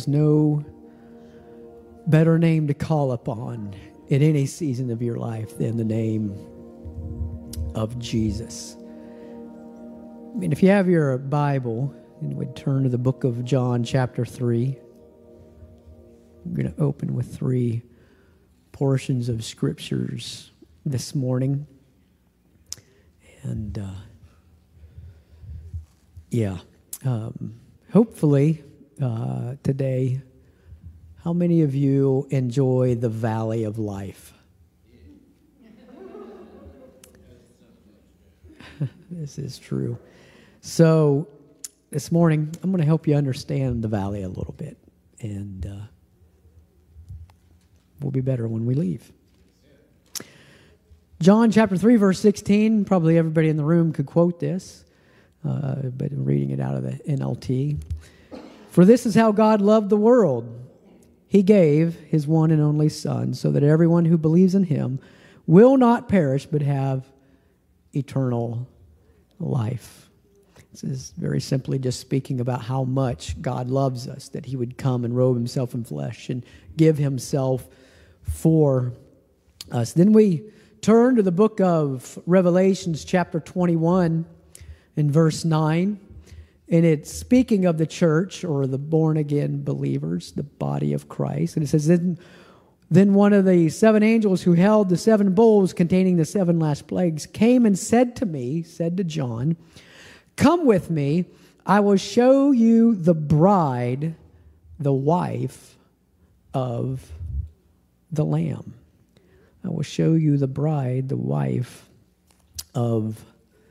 is no better name to call upon in any season of your life than the name of Jesus. I mean, if you have your Bible and would turn to the book of John chapter 3, I'm going to open with 3 portions of scriptures this morning. And hopefully today, how many of you enjoy the valley of life? This is true. So this morning, I'm going to help you understand the valley a little bit. And we'll be better when we leave. John chapter 3, verse 16, probably everybody in the room could quote this, but I'm reading it out of the NLT. For this is how God loved the world. He gave his one and only Son so that everyone who believes in him will not perish but have eternal life. This is very simply just speaking about how much God loves us, that he would come and robe himself in flesh and give himself for us. Then we turn to the book of Revelations chapter 21 and verse 9. And it's speaking of the church or the born-again believers, the body of Christ. And it says, Then one of the 7 angels who held the 7 bowls containing the 7 last plagues came and said to John, Come with me, I will show you the bride, the wife of the Lamb. I will show you the bride, the wife of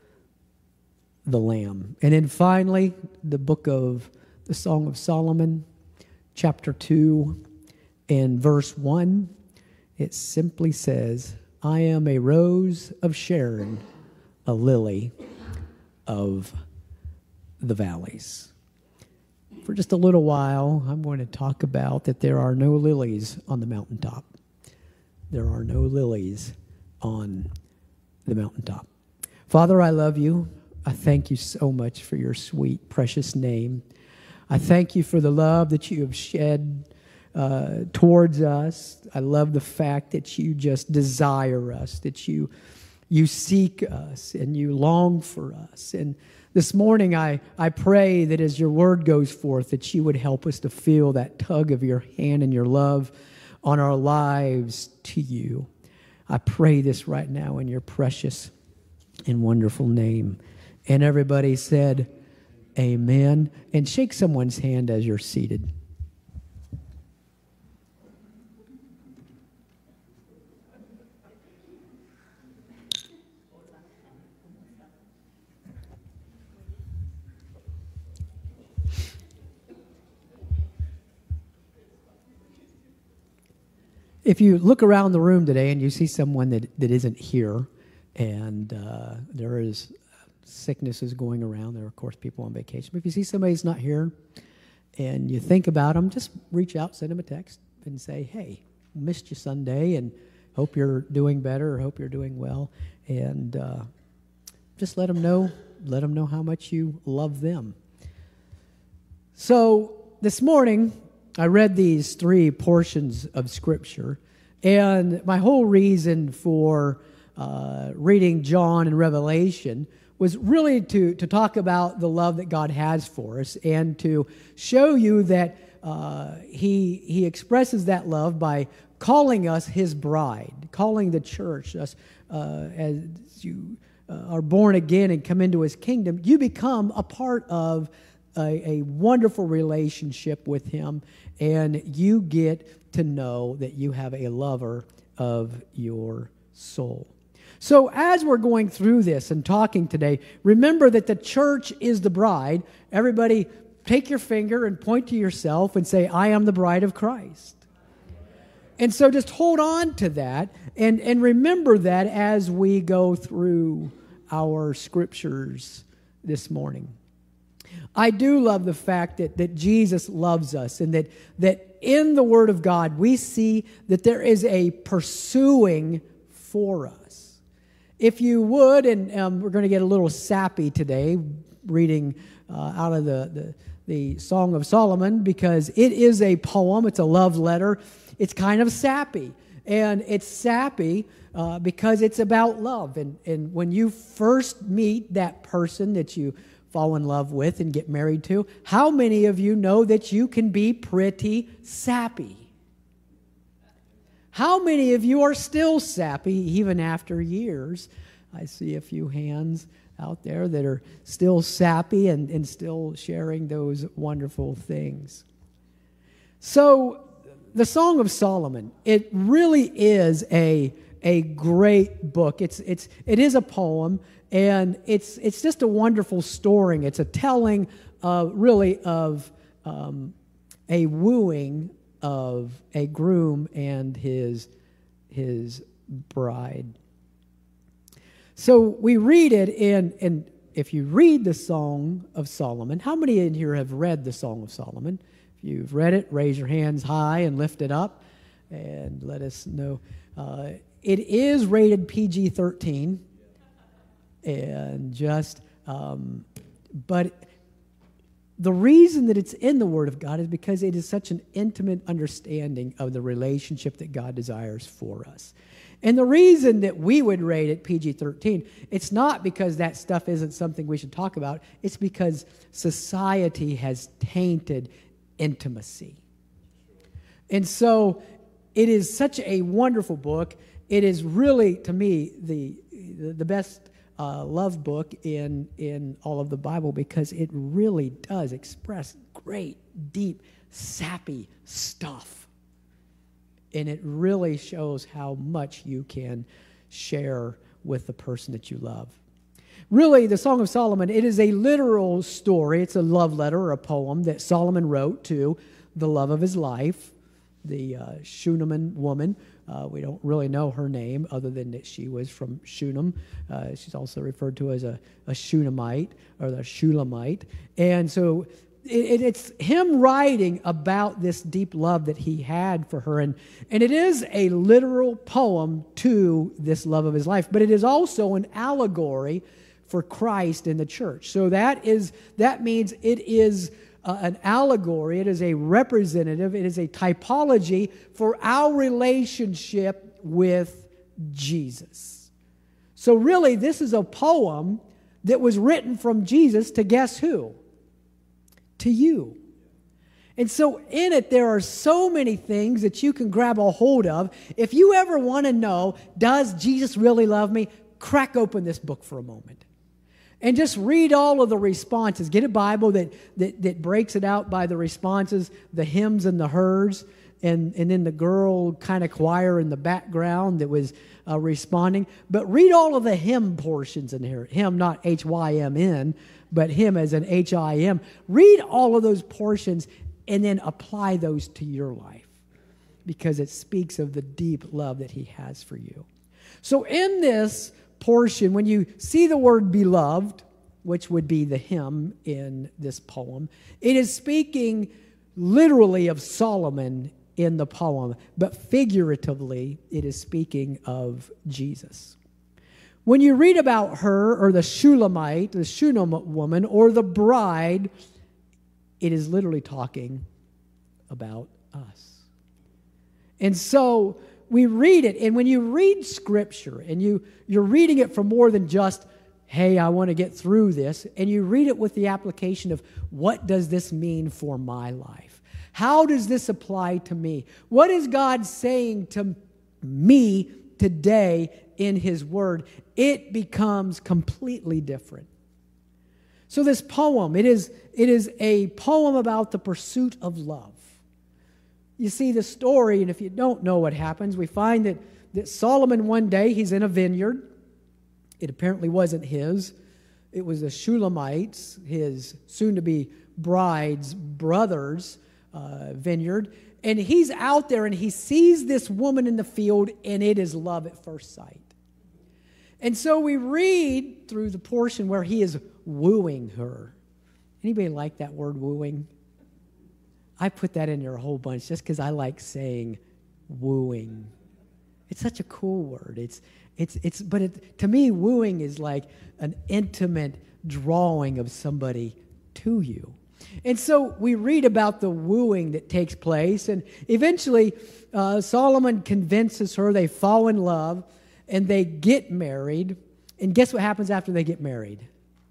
the Lamb. And then finally, the book of the Song of Solomon, chapter 2 and verse 1, it simply says, I am a rose of Sharon, a lily of the valleys. For just a little while, I'm going to talk about that there are no lilies on the mountaintop. There are no lilies on the mountaintop. Father, I love you. I thank you so much for your sweet, precious name. I thank you for the love that you have shed towards us. I love the fact that you just desire us, that you seek us and you long for us. And this morning I pray that as your word goes forth, that you would help us to feel that tug of your hand and your love on our lives to you. I pray this right now in your precious and wonderful name. And everybody said, amen. And shake someone's hand as you're seated. If you look around the room today and you see someone that isn't here, and there is sicknesses going around. There are, of course, people on vacation. But if you see somebody who's not here and you think about them, just reach out, send them a text, and say, hey, missed you Sunday, and hope you're doing better or hope you're doing well. And just let them know how much you love them. So this morning, I read these 3 portions of Scripture, and my whole reason for reading John and Revelation was really to talk about the love that God has for us and to show you that He expresses that love by calling us His bride, calling the church, us as you are born again and come into His kingdom, you become a part of a wonderful relationship with Him, and you get to know that you have a lover of your soul. So as we're going through this and talking today, remember that the church is the bride. Everybody take your finger and point to yourself and say, I am the bride of Christ. And so just hold on to that and remember that as we go through our scriptures this morning. I do love the fact that Jesus loves us and that in the Word of God we see that there is a pursuing for us. If you would, and we're going to get a little sappy today, reading out of the the Song of Solomon because it is a poem. It's a love letter. It's kind of sappy. And it's sappy because it's about love. And when you first meet that person that you fall in love with and get married to, how many of you know that you can be pretty sappy? How many of you are still sappy even after years? I see a few hands out there that are still sappy and still sharing those wonderful things. So the Song of Solomon, it really is a great book. It is a poem, and it's just a wonderful story. It's a telling really of a wooing of a groom and his bride. So we read it and if you read the Song of Solomon, how many in here have read the Song of Solomon? If you've read it, raise your hands high and lift it up and let us know. It is rated PG-13, and but the reason that it's in the Word of God is because it is such an intimate understanding of the relationship that God desires for us. And the reason that we would rate it PG-13, it's not because that stuff isn't something we should talk about. It's because society has tainted intimacy. And so it is such a wonderful book. It is really, to me, the best love book in all of the Bible because it really does express great, deep, sappy stuff. And it really shows how much you can share with the person that you love. Really, the Song of Solomon, it is a literal story. It's a love letter or a poem that Solomon wrote to the love of his life, the Shunammite woman. We don't really know her name other than that she was from Shunem. She's also referred to as a Shunammite or the Shulamite. And so it's him writing about this deep love that he had for her. And it is a literal poem to this love of his life, but it is also an allegory for Christ in the church. So that means it is an allegory, it is a representative, it is a typology for our relationship with Jesus. So really, this is a poem that was written from Jesus to guess who? To you. And so in it, there are so many things that you can grab a hold of. If you ever want to know, does Jesus really love me? Crack open this book for a moment. And just read all of the responses. Get a Bible that breaks it out by the responses, the hymns and the hers, and then the girl kind of choir in the background that was responding. But read all of the hymn portions in here. Hymn, not H-Y-M-N, but hymn as an H-I-M. Read all of those portions and then apply those to your life because it speaks of the deep love that he has for you. So in this portion, when you see the word beloved, which would be the hymn in this poem, it is speaking literally of Solomon in the poem, but figuratively it is speaking of Jesus. When you read about her or the Shulamite, the Shunammite woman, or the bride, it is literally talking about us. And so we read it, and when you read Scripture, and you're reading it for more than just, hey, I want to get through this, and you read it with the application of, what does this mean for my life? How does this apply to me? What is God saying to me today in His Word? It becomes completely different. So this poem, it is a poem about the pursuit of love. You see the story, and if you don't know what happens, we find that Solomon one day, he's in a vineyard. It apparently wasn't his. It was the Shulamites, his soon-to-be bride's brother's vineyard. And he's out there, and he sees this woman in the field, and it is love at first sight. And so we read through the portion where he is wooing her. Anybody like that word, wooing? I put that in there a whole bunch just because I like saying wooing. It's such a cool word. To me, wooing is like an intimate drawing of somebody to you. And so we read about the wooing that takes place, and eventually Solomon convinces her, they fall in love, and they get married. And guess what happens after they get married?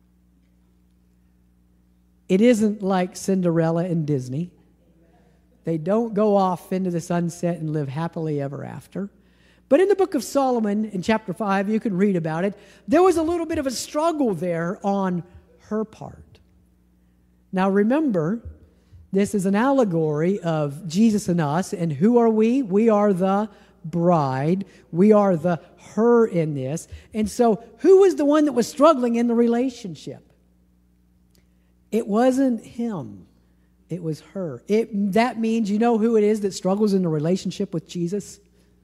It isn't like Cinderella in Disney. They don't go off into the sunset and live happily ever after. But in the book of Solomon, in chapter 5, you can read about it, there was a little bit of a struggle there on her part. Now remember, this is an allegory of Jesus and us, and who are we? We are the bride. We are the her in this. And so who was the one that was struggling in the relationship? It wasn't him. It was her. That means, you know who it is that struggles in the relationship with Jesus?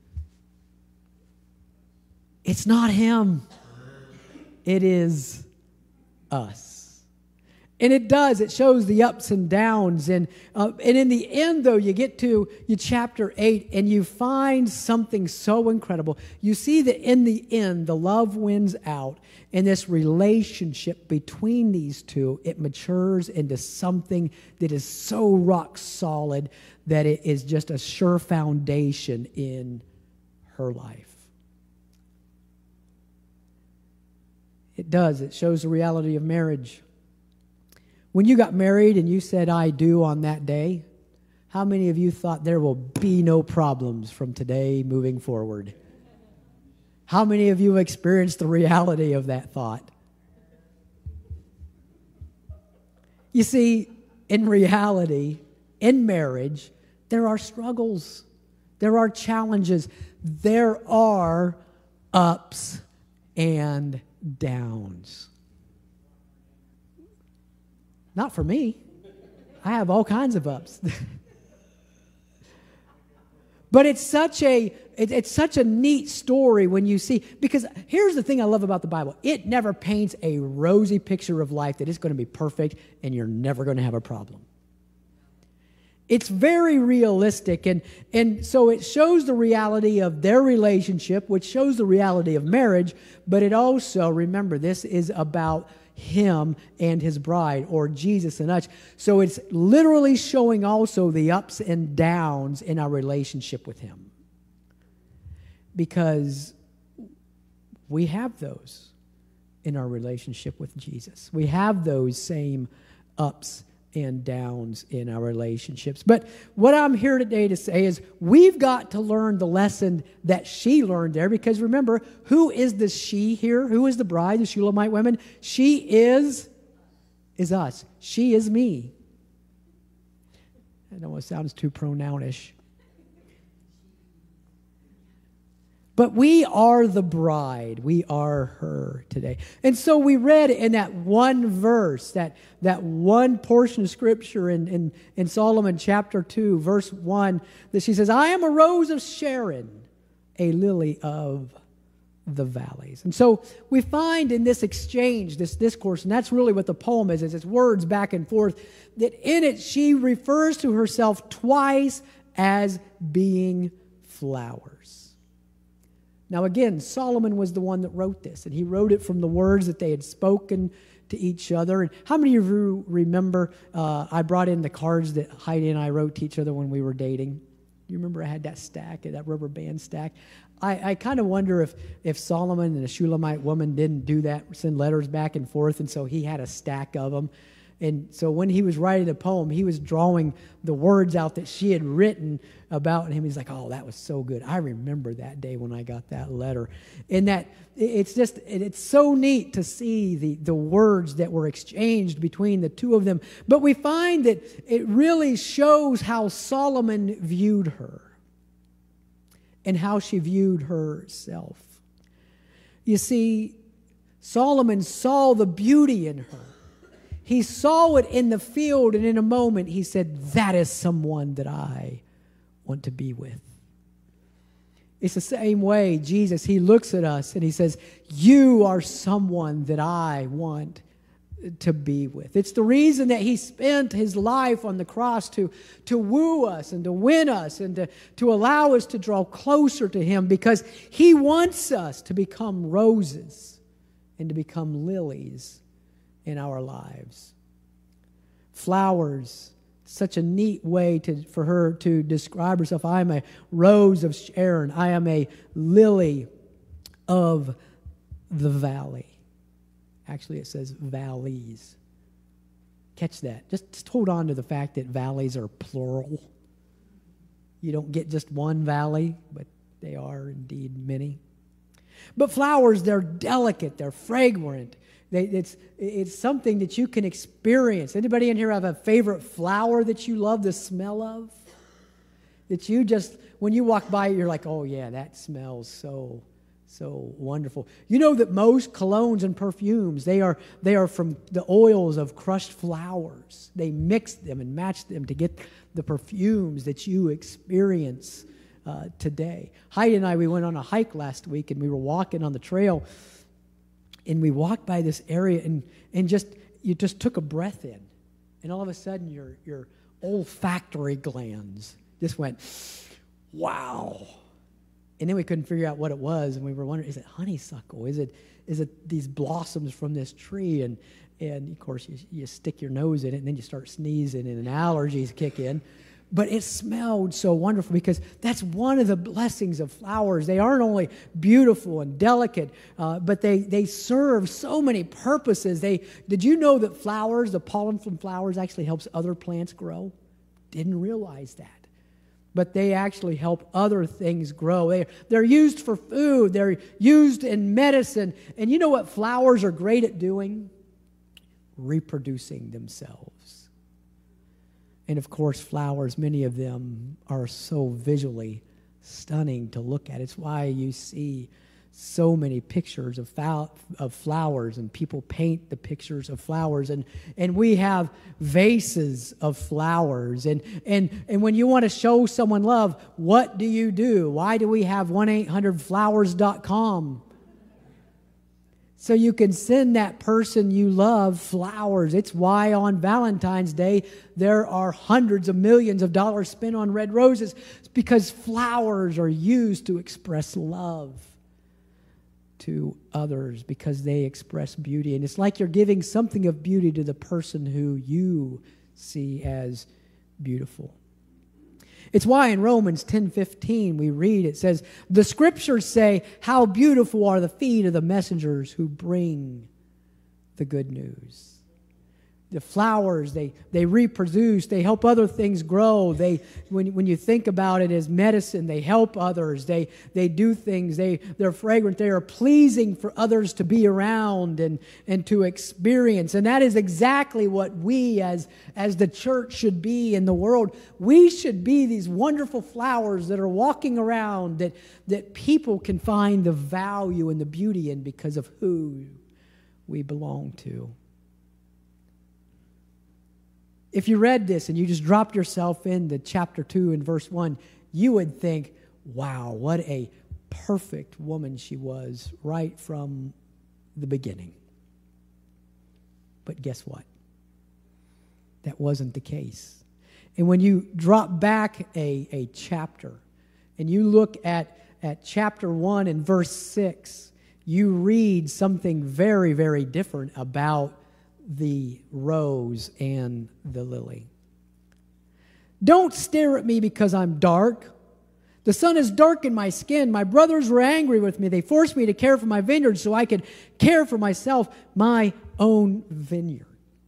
It's not him. It is us. And it does. It shows the ups and downs. And in the end, though, you get to chapter 8, and you find something so incredible. You see that in the end, the love wins out. And this relationship between these two, it matures into something that is so rock solid that it is just a sure foundation in her life. It does. It shows the reality of marriage. When you got married and you said, I do on that day, how many of you thought there will be no problems from today moving forward? How many of you experienced the reality of that thought? You see, in reality, in marriage, there are struggles. There are challenges. There are ups and downs. Not for me. I have all kinds of ups. But it's such a neat story when you see, because here's the thing I love about the Bible. It never paints a rosy picture of life that it's going to be perfect and you're never going to have a problem. It's very realistic, and so it shows the reality of their relationship, which shows the reality of marriage, but it also, remember, this is about him and his bride, or Jesus and us. So it's literally showing also the ups and downs in our relationship with him. Because we have those in our relationship with Jesus. We have those same ups and downs in our relationships. But what I'm here today to say is we've got to learn the lesson that she learned there, because remember, who is the she here? Who is the bride, the Shulamite women? She is us. She is me. I know it sounds too pronounish. But we are the bride. We are her today. And so we read in that one verse, that one portion of Scripture in Solomon chapter 2, verse 1, that she says, I am a rose of Sharon, a lily of the valleys. And so we find in this exchange, this discourse, and that's really what the poem is it's words back and forth, that in it she refers to herself twice as being flowers. Now again, Solomon was the one that wrote this, and he wrote it from the words that they had spoken to each other. And how many of you remember I brought in the cards that Heidi and I wrote to each other when we were dating? You remember I had that stack, that rubber band stack? I kind of wonder if Solomon and the Shulamite woman didn't do that, send letters back and forth, and so he had a stack of them. And so when he was writing the poem, he was drawing the words out that she had written about him. He's like, oh, that was so good. I remember that day when I got that letter. And that it's so neat to see the words that were exchanged between the two of them. But we find that it really shows how Solomon viewed her and how she viewed herself. You see, Solomon saw the beauty in her. He saw it in the field, and in a moment he said, that is someone that I want to be with. It's the same way Jesus, he looks at us and he says, you are someone that I want to be with. It's the reason that he spent his life on the cross to woo us and to win us and to allow us to draw closer to him, because he wants us to become roses and to become lilies in our lives. Flowers. Such a neat way for her to describe herself. I am a rose of Sharon. I am a lily of the valley. Actually, it says valleys. Catch that. Just hold on to the fact that valleys are plural. You don't get just one valley, but they are indeed many. But flowers, they're delicate, they're fragrant. It's something that you can experience. Anybody in here have a favorite flower that you love the smell of? That you just, when you walk by, you're like, oh yeah, that smells so wonderful. You know that most colognes and perfumes, they are from the oils of crushed flowers. They mix them and match them to get the perfumes that you experience today. Heidi and I, we went on a hike last week, and we were walking on the trail, and we walked by this area, and you just took a breath in, and all of a sudden your olfactory glands just went, wow. And then we couldn't figure out what it was, and we were wondering, is it honeysuckle? Is it these blossoms from this tree? And of course you stick your nose in it, and then you start sneezing, and allergies kick in. But it smelled so wonderful, because that's one of the blessings of flowers. They aren't only beautiful and delicate, but they serve so many purposes. Did you know that flowers, the pollen from flowers, actually helps other plants grow? Didn't realize that. But they actually help other things grow. They're used for food. They're used in medicine. And you know what flowers are great at doing? Reproducing themselves. And of course, flowers, many of them are so visually stunning to look at. It's why you see so many pictures of flowers, and people paint the pictures of flowers, and we have vases of flowers, and when you want to show someone love, what do? Why do we have 1-800-Flowers.com? So you can send that person you love flowers. It's why on Valentine's Day there are hundreds of millions of dollars spent on red roses. It's because flowers are used to express love to others, because they express beauty. And it's like you're giving something of beauty to the person who you see as beautiful. It's why in Romans 10:15 we read, it says, the scriptures say, how beautiful are the feet of the messengers who bring the good news. The flowers, they reproduce, they help other things grow. When you think about it as medicine, they help others. They do things. They're fragrant. They are pleasing for others to be around and to experience. And that is exactly what we as the church should be in the world. We should be these wonderful flowers that are walking around, that people can find the value and the beauty in because of who we belong to. If you read this and you just dropped yourself into chapter 2 and verse 1, you would think, wow, what a perfect woman she was right from the beginning. But guess what? That wasn't the case. And when you drop back a chapter and you look at chapter 1 and verse 6, you read something very, very different about the rose and the lily. Don't stare at me because I'm dark. The sun has darkened my skin. My brothers were angry with me. They forced me to care for my vineyard so I could care for myself, my own vineyard.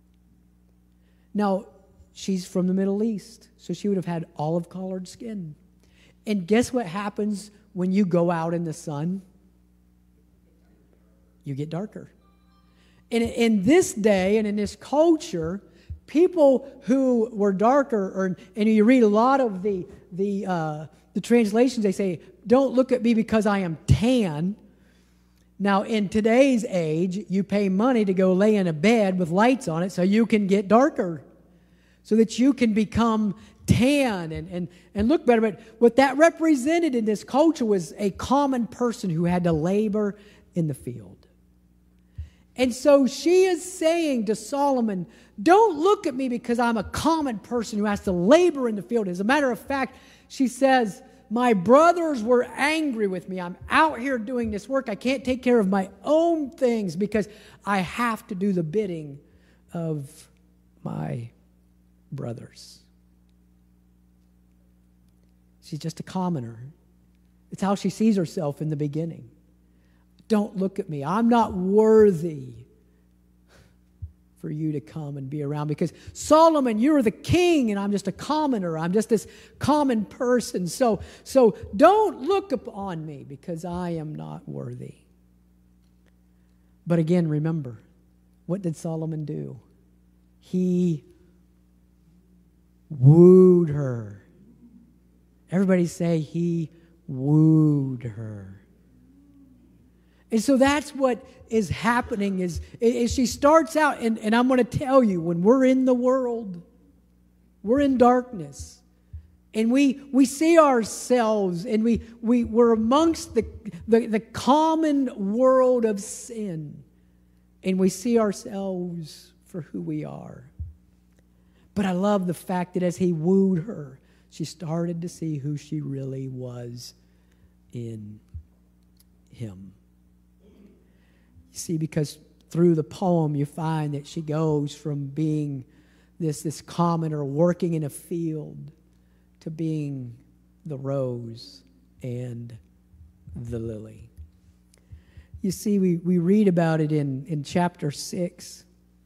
Now, she's from the Middle East, so she would have had olive-colored skin. And guess what happens when you go out in the sun? You get darker. And in this day and in this culture, people who were darker, and you read a lot of the translations, they say, don't look at me because I am tan. Now, in today's age, you pay money to go lay in a bed with lights on it so you can get darker, so that you can become tan and look better. But what that represented in this culture was a common person who had to labor in the field. And so she is saying to Solomon, don't look at me because I'm a common person who has to labor in the field. As a matter of fact, she says, my brothers were angry with me. I'm out here doing this work. I can't take care of my own things because I have to do the bidding of my brothers. She's just a commoner. It's how she sees herself in the beginning. Don't look at me. I'm not worthy for you to come and be around, because Solomon, you're the king and I'm just a commoner. I'm just this common person. So don't look upon me because I am not worthy. But again, remember, what did Solomon do? He wooed her. Everybody say he wooed her. And so that's what is happening is she starts out, and I'm going to tell you, when we're in the world, we're in darkness, and we see ourselves, and we're amongst the common world of sin, and we see ourselves for who we are. But I love the fact that as he wooed her, she started to see who she really was in him. You see, because through the poem you find that she goes from being this commoner working in a field to being the rose and the lily. You see, we read about it in chapter 6,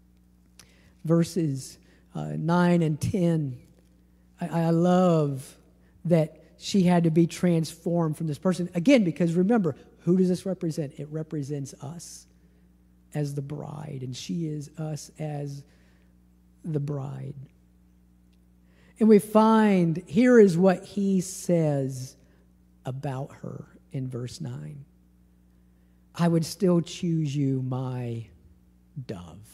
verses 9 and 10. I love that she had to be transformed from this person. Again, because remember, who does this represent? It represents us as the bride, and she is us as the bride. And we find, here is what he says about her in verse 9. I would still choose you, my dove,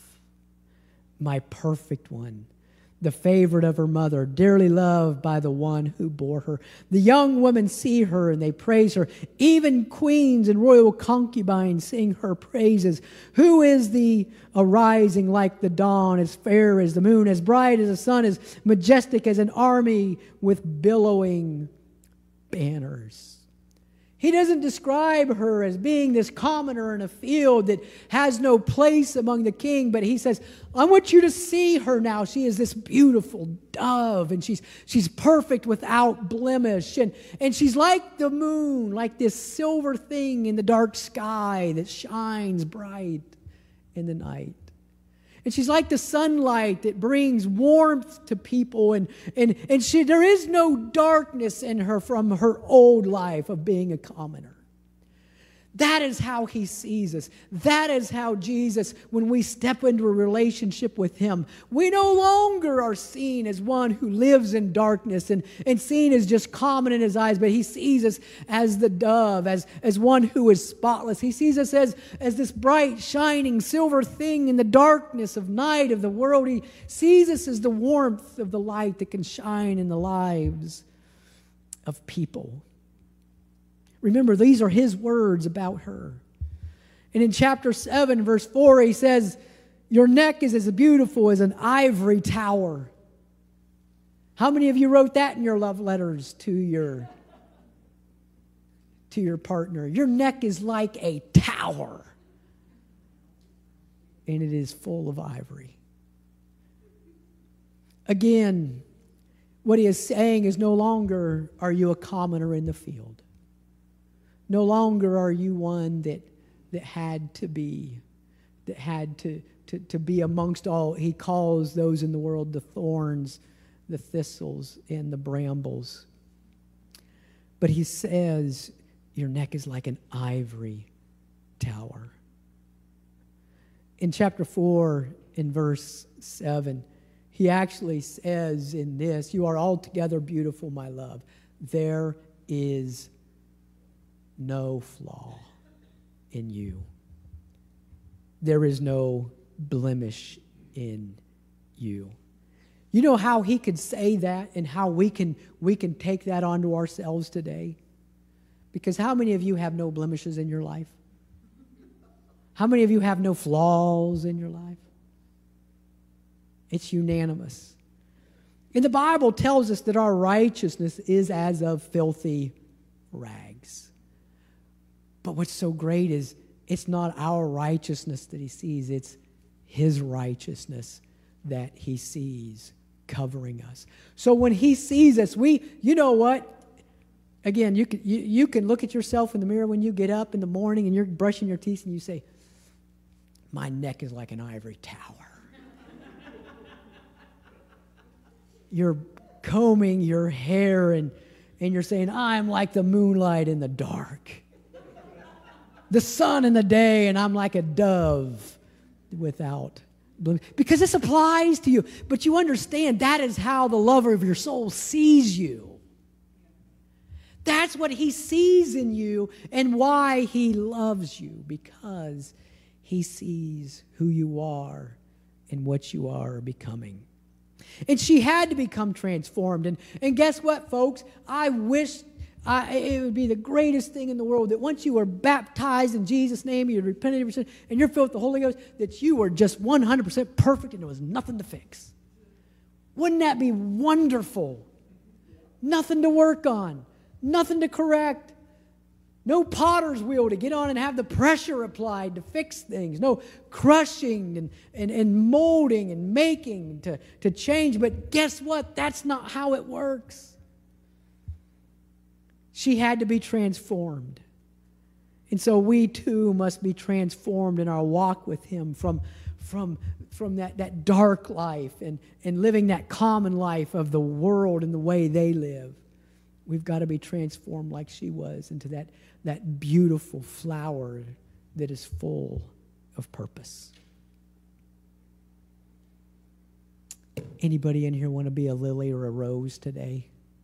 my perfect one, the favorite of her mother, dearly loved by the one who bore her. The young women see her and they praise her. Even queens and royal concubines sing her praises. Who is the arising like the dawn, as fair as the moon, as bright as the sun, as majestic as an army with billowing banners? He doesn't describe her as being this commoner in a field that has no place among the king, but he says, I want you to see her now. She is this beautiful dove, and she's perfect without blemish. And she's like the moon, like this silver thing in the dark sky that shines bright in the night. And she's like the sunlight that brings warmth to people. And there is no darkness in her from her old life of being a commoner. That is how he sees us. That is how Jesus, when we step into a relationship with him, we no longer are seen as one who lives in darkness and seen as just common in his eyes, but he sees us as the dove, as one who is spotless. He sees us as this bright, shining silver thing in the darkness of night of the world. He sees us as the warmth of the light that can shine in the lives of people. Remember, these are his words about her. And in chapter 7, verse 4, he says, your neck is as beautiful as an ivory tower. How many of you wrote that in your love letters to your partner? Your neck is like a tower, and it is full of ivory. Again, what he is saying is no longer are you a commoner in the field. No longer are you one that had to be amongst all. He calls those in the world the thorns, the thistles, and the brambles. But he says, your neck is like an ivory tower. In chapter 4, in verse 7, he actually says in this, you are altogether beautiful, my love. There is no flaw in you. There is no blemish in you. You know how he could say that and how we can take that onto ourselves today? Because how many of you have no blemishes in your life? How many of you have no flaws in your life? It's unanimous. And the Bible tells us that our righteousness is as of filthy rags. But what's so great is it's not our righteousness that he sees, it's his righteousness that he sees covering us. So when he sees us, you know what? Again, you can look at yourself in the mirror when you get up in the morning and you're brushing your teeth and you say, my neck is like an ivory tower. You're combing your hair and you're saying, I'm like the moonlight in the dark. The sun in the day, and I'm like a dove without bloom. Because this applies to you. But you understand that is how the lover of your soul sees you. That's what he sees in you and why he loves you. Because he sees who you are and what you are becoming. And she had to become transformed. And guess what, folks? I wish it would be the greatest thing in the world that once you were baptized in Jesus' name, you repented of your sin, and you're filled with the Holy Ghost, that you were just 100% perfect and there was nothing to fix. Wouldn't that be wonderful? Nothing to work on. Nothing to correct. No potter's wheel to get on and have the pressure applied to fix things. No crushing and molding and making to change. But guess what? That's not how it works. She had to be transformed. And so we too must be transformed in our walk with him from that dark life and living that common life of the world and the way they live. We've got to be transformed like she was into that beautiful flower that is full of purpose. Anybody in here want to be a lily or a rose today?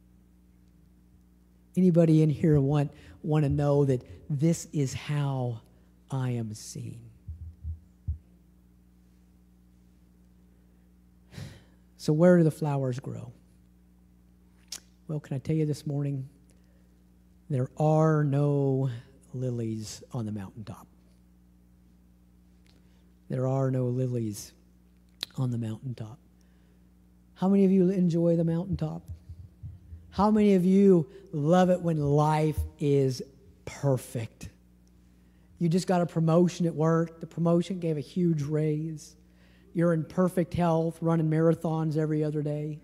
Anybody in here want to know that this is how I am seen? So where do the flowers grow? Well, can I tell you this morning, there are no lilies on the mountaintop. There are no lilies on the mountaintop. How many of you enjoy the mountaintop? How many of you love it when life is perfect? You just got a promotion at work. The promotion gave a huge raise. You're in perfect health, running marathons every other day.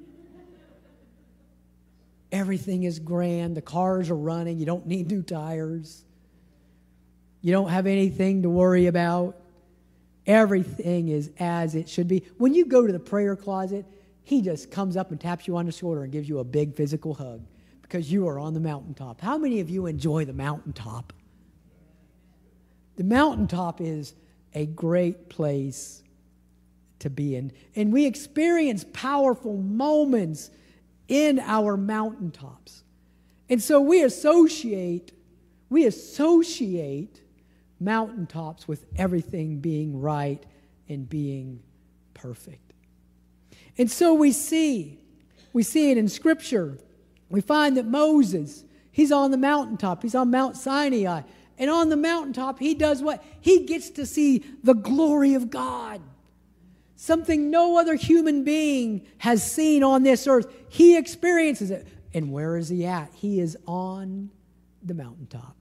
Everything is grand. The cars are running. You don't need new tires. You don't have anything to worry about. Everything is as it should be. When you go to the prayer closet, he just comes up and taps you on the shoulder and gives you a big physical hug because you are on the mountaintop. How many of you enjoy the mountaintop? The mountaintop is a great place to be in. And we experience powerful moments in our mountaintops. And so we associate mountaintops with everything being right and being perfect. And so we see it in Scripture. We find that Moses, he's on the mountaintop. He's on Mount Sinai. And on the mountaintop, he does what? He gets to see the glory of God. Something no other human being has seen on this earth. He experiences it. And where is he at? He is on the mountaintop.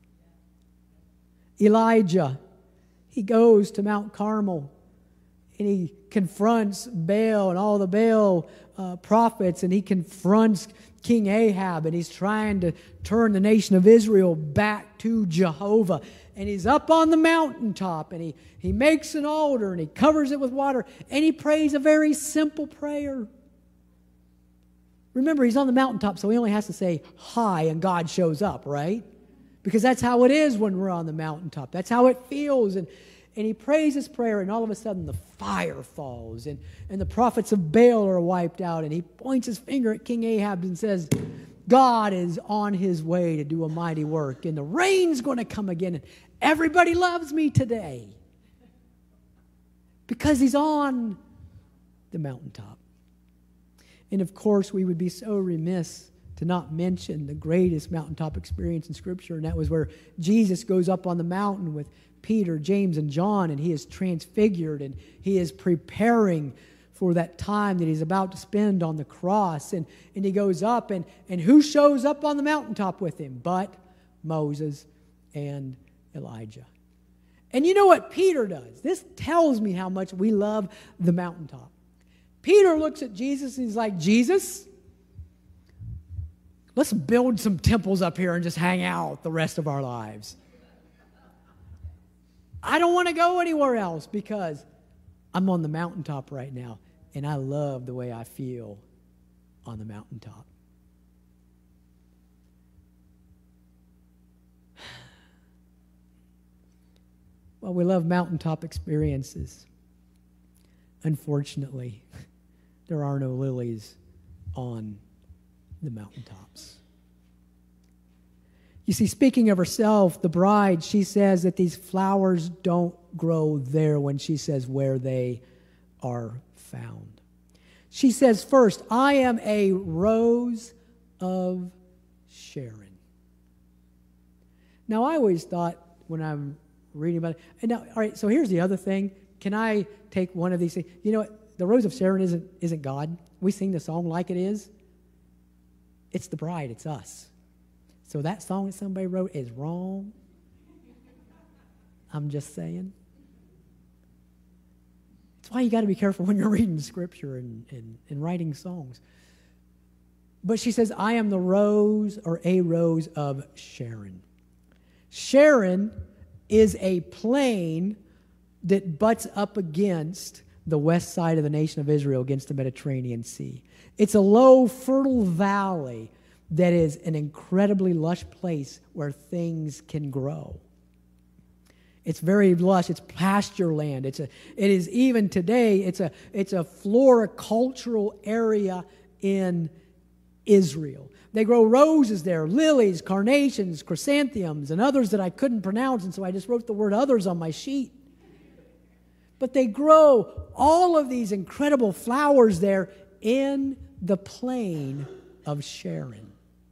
Elijah, he goes to Mount Carmel. And he confronts Baal and all the Baal prophets, and he confronts King Ahab, and he's trying to turn the nation of Israel back to Jehovah. And he's up on the mountaintop, and he makes an altar, and he covers it with water, and he prays a very simple prayer. Remember, he's on the mountaintop, so he only has to say hi, and God shows up, right? Because that's how it is when we're on the mountaintop. That's how it feels, and he prays his prayer, and all of a sudden the fire falls, and the prophets of Baal are wiped out, and he points his finger at King Ahab and says, God is on his way to do a mighty work, and the rain's going to come again, and everybody loves me today. Because he's on the mountaintop. And of course, we would be so remiss to not mention the greatest mountaintop experience in Scripture, and that was where Jesus goes up on the mountain with Peter, James, and John, and he is transfigured, and he is preparing for that time that he's about to spend on the cross. And he goes up, and who shows up on the mountaintop with him but Moses and Elijah. And you know what Peter does? This tells me how much we love the mountaintop. Peter looks at Jesus and he's like, Jesus, let's build some temples up here and just hang out the rest of our lives. I don't want to go anywhere else because I'm on the mountaintop right now, and I love the way I feel on the mountaintop. Well, we love mountaintop experiences. Unfortunately, there are no lilies on the mountaintops. You see, speaking of herself, the bride, she says that these flowers don't grow there when she says where they are found. She says first, I am a rose of Sharon. Now, I always thought when I'm reading about it, and now, all right, so here's the other thing. Can I take one of these things? You know what? The rose of Sharon isn't God. We sing the song like it is. It's the bride. It's us. So that song that somebody wrote is wrong. I'm just saying. That's why you got to be careful when you're reading Scripture and writing songs. But she says, I am the rose or a rose of Sharon. Sharon is a plain that butts up against the west side of the nation of Israel against the Mediterranean Sea. It's a low, fertile valley that is an incredibly lush place where things can grow. It's very lush. It's pasture land. It is even today. It's a floricultural area in Israel. They grow roses there, lilies, carnations, chrysanthemums, and others that I couldn't pronounce, and so I just wrote the word others on my sheet. But they grow all of these incredible flowers there in the plain of Sharon.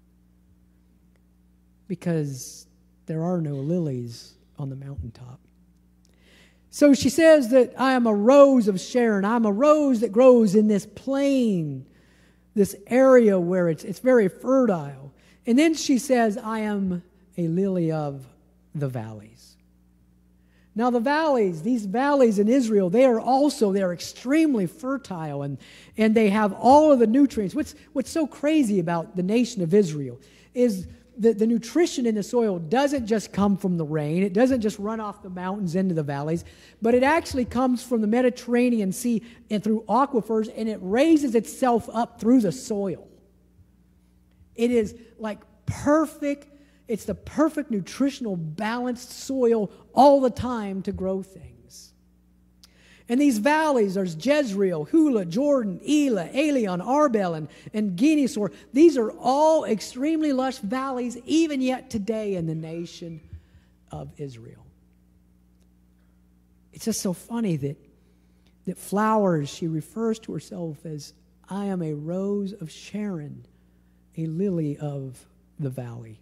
Because there are no lilies on the mountaintop. So she says that I am a rose of Sharon. I'm a rose that grows in this plain, this area where it's very fertile. And then she says, I am a lily of the valleys. Now the valleys, these valleys in Israel, they're extremely fertile and they have all of the nutrients. What's so crazy about the nation of Israel is the nutrition in the soil doesn't just come from the rain. It doesn't just run off the mountains into the valleys, but it actually comes from the Mediterranean Sea and through aquifers, and it raises itself up through the soil. It is like perfect. It's the perfect nutritional balanced soil all the time to grow things. And these valleys, there's Jezreel, Hula, Jordan, Elah, Elion, Arbel, and Genesor. These are all extremely lush valleys, even yet today in the nation of Israel. It's just so funny that flowers, she refers to herself as, I am a rose of Sharon, a lily of the valley.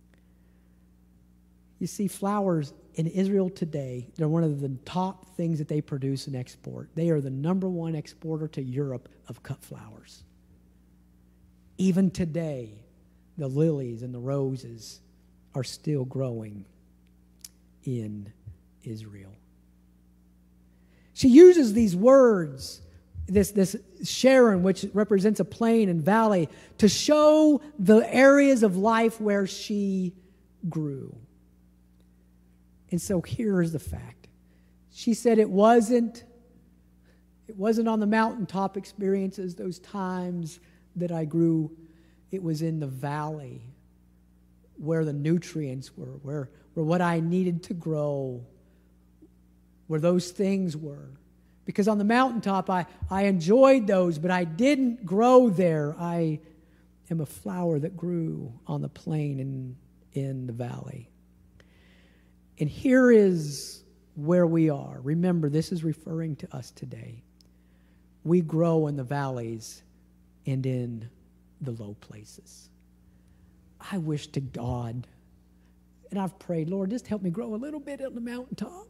You see, flowers in Israel today, they're one of the top things that they produce and export. They are the number one exporter to Europe of cut flowers. Even today, the lilies and the roses are still growing in Israel. She uses these words, this Sharon, which represents a plain and valley, to show the areas of life where she grew. And so here's the fact. She said it wasn't on the mountaintop experiences, those times that I grew. It was in the valley where the nutrients were, where what I needed to grow, where those things were. Because on the mountaintop, I enjoyed those, but I didn't grow there. I am a flower that grew on the plain in the valley. And here is where we are. Remember, this is referring to us today. We grow in the valleys and in the low places. I wish to God, and I've prayed, Lord, just help me grow a little bit on the mountaintop.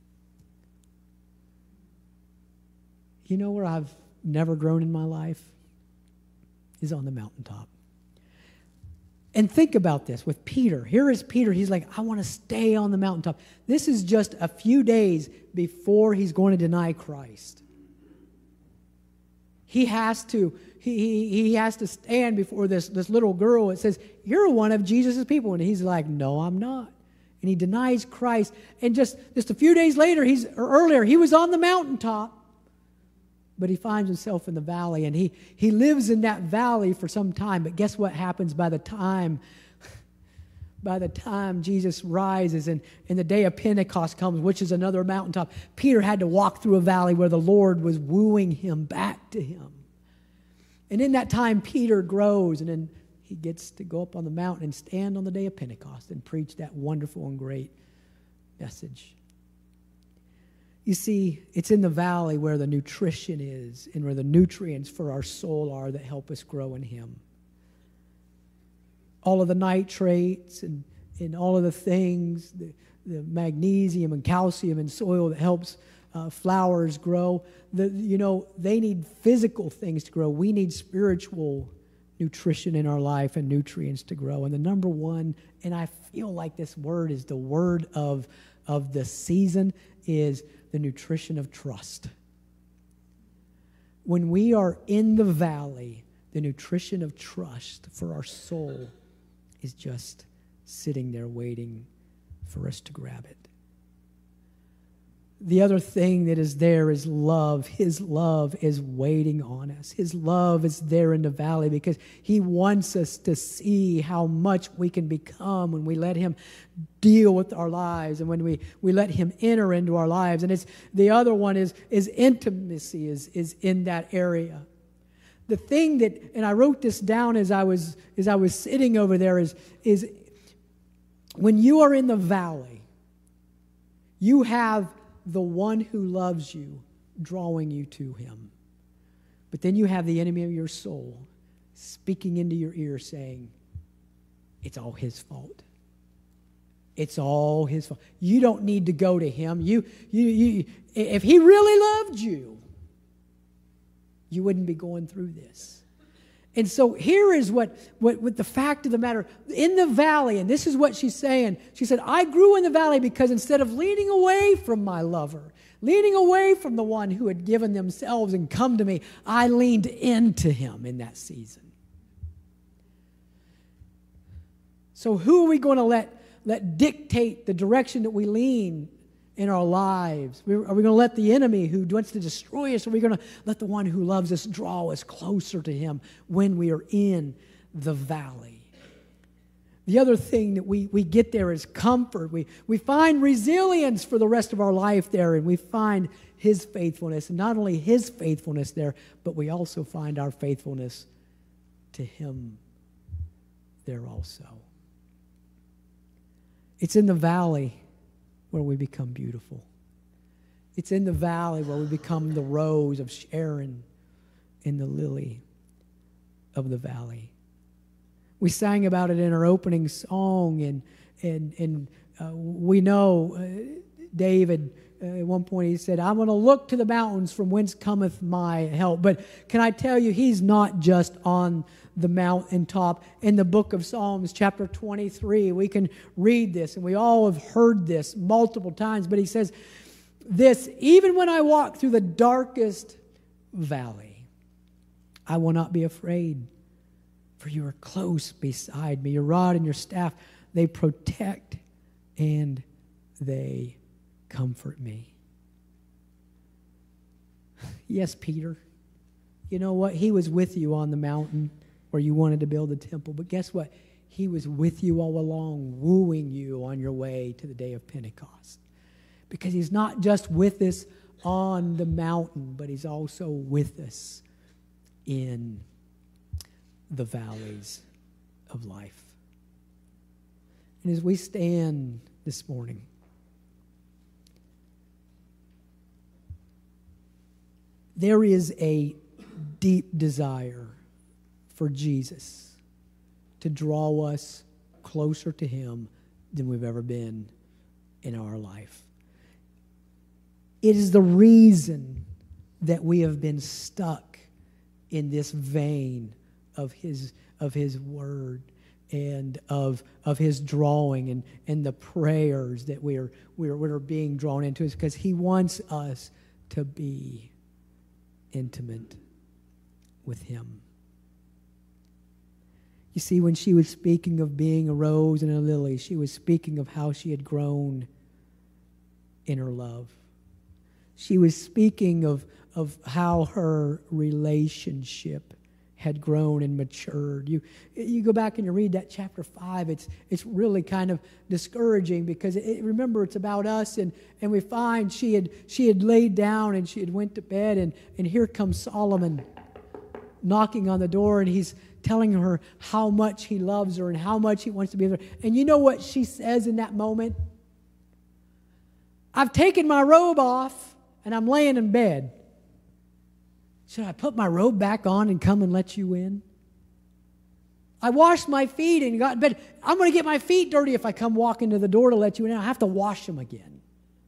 You know where I've never grown in my life? Is on the mountaintop. And think about this with Peter. Here is Peter. He's like, I want to stay on the mountaintop. This is just a few days before he's going to deny Christ. he has to stand before this little girl. It says, "You're one of Jesus' people." And he's like, "No, I'm not." And he denies Christ. And just a few days later, earlier, he was on the mountaintop. But he finds himself in the valley, and he lives in that valley for some time. But guess what happens by the time Jesus rises and the day of Pentecost comes, which is another mountaintop? Peter had to walk through a valley where the Lord was wooing him back to him. And in that time, Peter grows, and then he gets to go up on the mountain and stand on the day of Pentecost and preach that wonderful and great message. You see, it's in the valley where the nutrition is and where the nutrients for our soul are that help us grow in Him. All of the nitrates and all of the things, the magnesium and calcium in soil that helps flowers grow, they need physical things to grow. We need spiritual nutrition in our life and nutrients to grow. And the number one, and I feel like this word is the word of the season, is the nutrition of trust. When we are in the valley, the nutrition of trust for our soul is just sitting there waiting for us to grab it. The other thing that is there is love. His love is waiting on us. His love is there in the valley because He wants us to see how much we can become when we let Him deal with our lives and when we let Him enter into our lives. And the other one is intimacy is in that area. The thing that, and I wrote this down as I was sitting over there, is when you are in the valley, you have the one who loves you drawing you to Him. But then you have the enemy of your soul speaking into your ear saying, it's all his fault. It's all his fault. You don't need to go to him. If he really loved you, you wouldn't be going through this. And so here is what the fact of the matter, in the valley, and this is what she's saying. She said, I grew in the valley because instead of leaning away from my lover, leaning away from the one who had given themselves and come to me, I leaned into him in that season. So who are we going to let dictate the direction that we lean in our lives? Are we going to let the enemy who wants to destroy us, or are we going to let the one who loves us draw us closer to him when we are in the valley? The other thing that we get there is comfort. We find resilience for the rest of our life there, and we find his faithfulness. And not only his faithfulness there, but we also find our faithfulness to him there also. It's in the valley where we become beautiful. It's in the valley where we become the rose of Sharon and the lily of the valley. We sang about it in our opening song, and we know David, at one point he said, I'm going to look to the mountains from whence cometh my help. But can I tell you, he's not just on the mountaintop. In the book of Psalms, chapter 23, we can read this, and we all have heard this multiple times, but he says this, even when I walk through the darkest valley, I will not be afraid, for you are close beside me. Your rod and your staff, they protect and they comfort me. Yes, Peter, you know what? He was with you on the mountain where you wanted to build a temple. But guess what? He was with you all along, wooing you on your way to the day of Pentecost. Because he's not just with us on the mountain, but he's also with us in the valleys of life. And as we stand this morning, there is a deep desire for Jesus to draw us closer to him than we've ever been in our life. It is the reason that we have been stuck in this vein of his word and of his drawing and the prayers that we're being drawn into, is because he wants us to be intimate with him. You see, when she was speaking of being a rose and a lily, she was speaking of how she had grown in her love. She was speaking of how her relationship had grown and matured. You go back and you read that chapter 5, it's really kind of discouraging because remember, it's about us, and we find she had laid down and she had went to bed, and here comes Solomon knocking on the door, and he's telling her how much he loves her and how much he wants to be with her. And you know what she says in that moment? I've taken my robe off and I'm laying in bed. Should I put my robe back on and come and let you in? I washed my feet and got in bed. I'm going to get my feet dirty if I come walk into the door to let you in. I have to wash them again.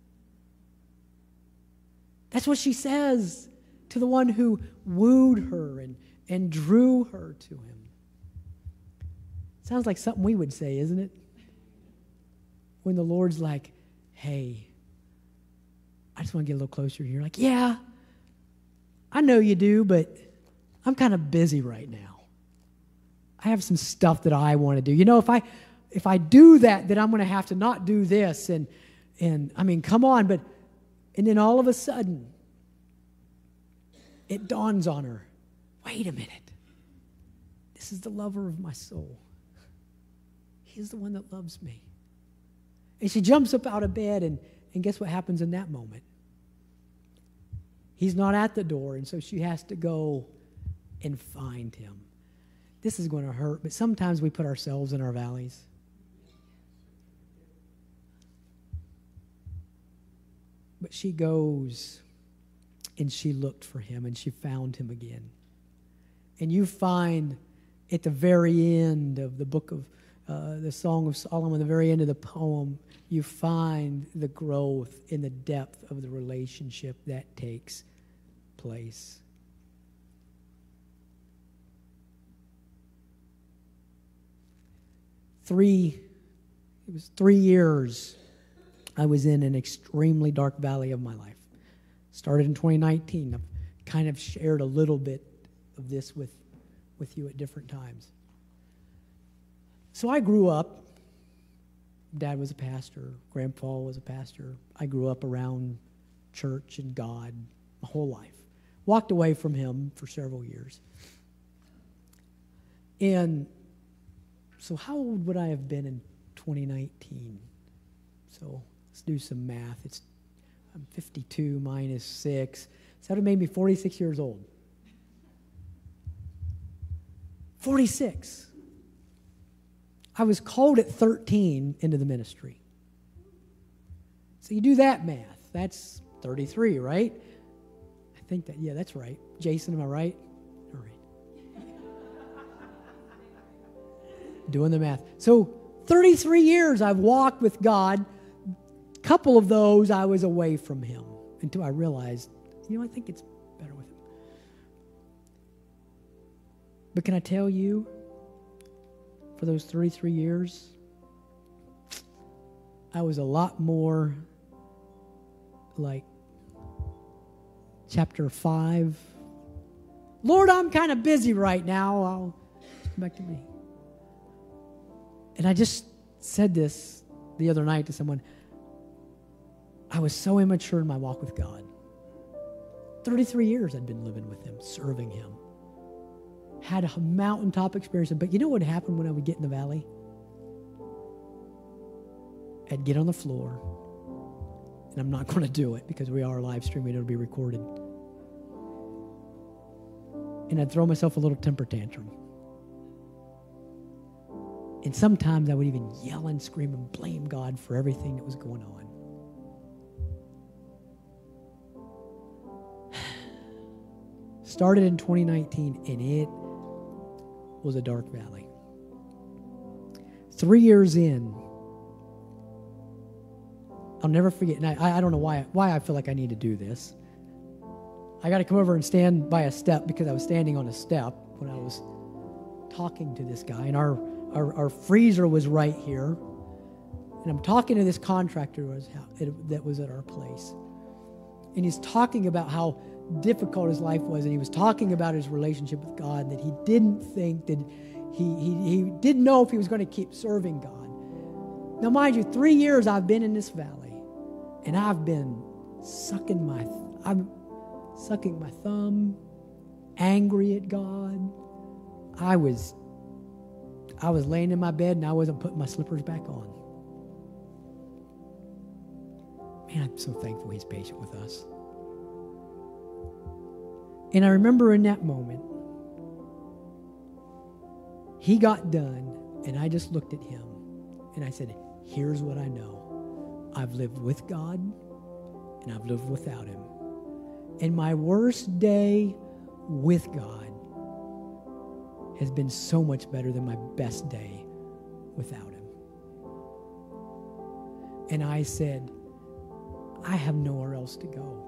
That's what she says to the one who wooed her and drew her to him. Sounds like something we would say, isn't it? When the Lord's like, hey, I just want to get a little closer. You're like, yeah, I know you do, but I'm kind of busy right now. I have some stuff that I want to do. You know, if I do that, then I'm going to have to not do this. And I mean, come on. And then all of a sudden, it dawns on her, wait a minute. This is the lover of my soul. He's the one that loves me. And she jumps up out of bed, and guess what happens in that moment? He's not at the door, and so she has to go and find him. This is going to hurt, but sometimes we put ourselves in our valleys. But she goes, and she looked for him, and she found him again. And you find at the very end of the book of the Song of Solomon, the very end of the poem, you find the growth in the depth of the relationship that takes place. It was 3 years I was in an extremely dark valley of my life. Started in 2019. I've kind of shared a little bit of this with you at different times. So I grew up. Dad was a pastor. Grandpa was a pastor. I grew up around church and God my whole life. Walked away from him for several years. And so how old would I have been in 2019? So let's do some math. I'm 52 minus 6. So that would have made me 46 years old. 46. I was called at 13 into the ministry. So you do that math. That's 33, right? I think that's right. Jason, am I right? All right. Doing the math. So 33 years I've walked with God. A couple of those I was away from him until I realized, I think it's better with him. But can I tell you, for those 33 years, I was a lot more like chapter 5. Lord, I'm kind of busy right now. I'll come back to me. And I just said this the other night to someone. I was so immature in my walk with God. 33 years I'd been living with him, serving him. Had a mountaintop experience. But you know what happened when I would get in the valley? I'd get on the floor, and I'm not going to do it because we are live streaming. It'll be recorded. And I'd throw myself a little temper tantrum. And sometimes I would even yell and scream and blame God for everything that was going on. Started in 2019, and it was a dark valley. 3 years in, I'll never forget, and I don't know why I feel like I need to do this. I got to come over and stand by a step because I was standing on a step when I was talking to this guy, and our freezer was right here, and I'm talking to this contractor that was at our place. And he's talking about how difficult his life was, and he was talking about his relationship with God, that he didn't think that he didn't know if he was going to keep serving God. Now, mind you, 3 years I've been in this valley, and I've been sucking my thumb, angry at God. I was laying in my bed, and I wasn't putting my slippers back on. Man, I'm so thankful he's patient with us. And I remember in that moment, he got done, and I just looked at him, and I said, here's what I know. I've lived with God, and I've lived without him. And my worst day with God has been so much better than my best day without him. And I said, I have nowhere else to go.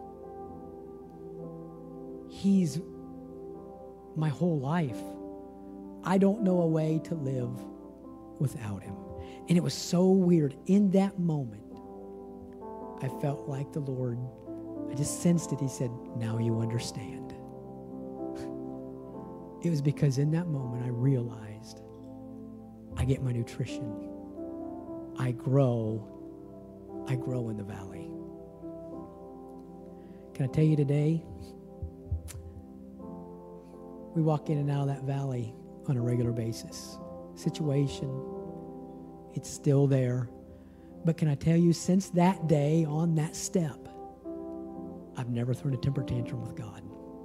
He's my whole life. I don't know a way to live without him. And it was so weird. In that moment, I felt like the Lord, I just sensed it. He said, now you understand. It was because in that moment I realized I get my nutrition. I grow in the valley. Can I tell you today, we walk in and out of that valley on a regular basis. Situation, it's still there. But can I tell you, since that day on that step, I've never thrown a temper tantrum with God.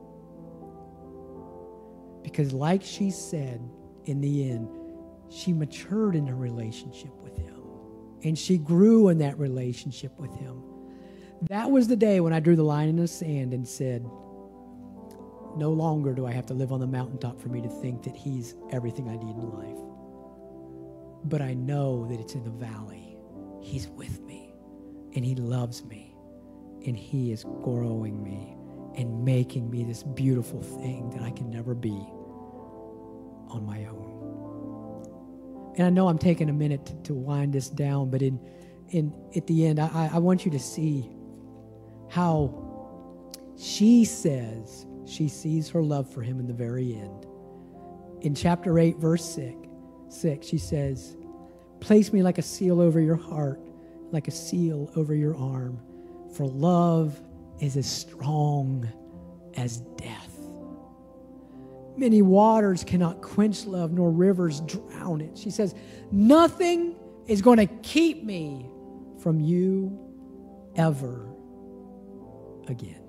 Because like she said, in the end, she matured in her relationship with him. And she grew in that relationship with him. That was the day when I drew the line in the sand and said, no longer do I have to live on the mountaintop for me to think that he's everything I need in life. But I know that it's in the valley. He's with me, and he loves me, and he is growing me and making me this beautiful thing that I can never be on my own. And I know I'm taking a minute to wind this down, but at the end, I want you to see how she says she sees her love for him in the very end. In chapter 8, verse 6, she says, place me like a seal over your heart, like a seal over your arm, for love is as strong as death. Many waters cannot quench love, nor rivers drown it. She says, nothing is going to keep me from you ever again.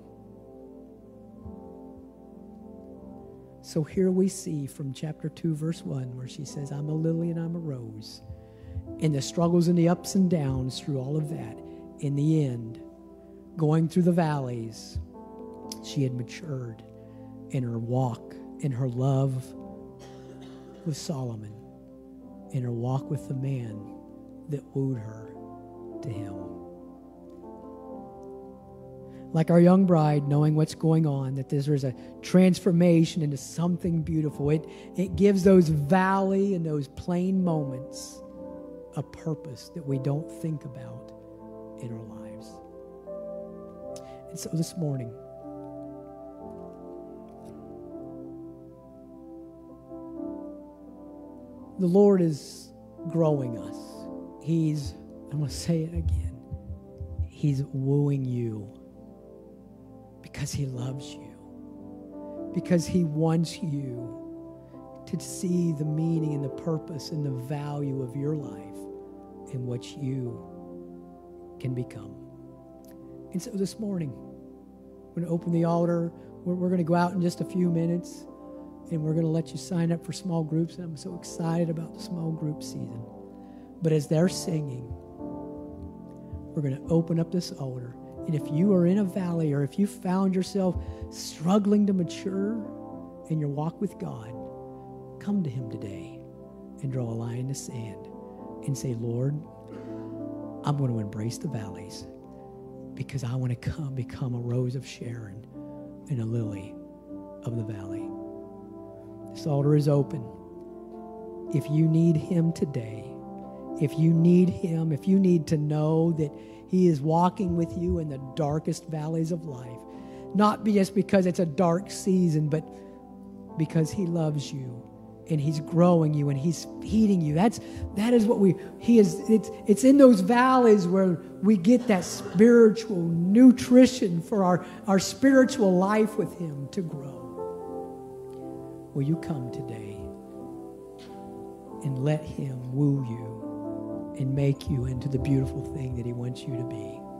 So here we see from chapter 2, verse 1, where she says, I'm a lily and I'm a rose. In the struggles and the ups and downs through all of that, in the end, going through the valleys, she had matured in her walk, in her love with Solomon, in her walk with the man that wooed her to him. Like our young bride, knowing what's going on, that there's a transformation into something beautiful. It gives those valley and those plain moments a purpose that we don't think about in our lives. And so this morning, the Lord is growing us. I'm going to say it again, he's wooing you. Because he loves you. Because he wants you to see the meaning and the purpose and the value of your life and what you can become. And so this morning, we're going to open the altar. We're going to go out in just a few minutes, and we're going to let you sign up for small groups. And I'm so excited about the small group season. But as they're singing, we're going to open up this altar. And if you are in a valley, or if you found yourself struggling to mature in your walk with God, come to him today and draw a line in the sand and say, Lord, I'm going to embrace the valleys because I want to become a rose of Sharon and a lily of the valley. This altar is open. If you need him today, if you need him, if you need to know that he is walking with you in the darkest valleys of life, not just because it's a dark season, but because he loves you and he's growing you and he's feeding you. That is what it's in those valleys where we get that spiritual nutrition for our spiritual life with him to grow. Will you come today and let him woo you and make you into the beautiful thing that he wants you to be?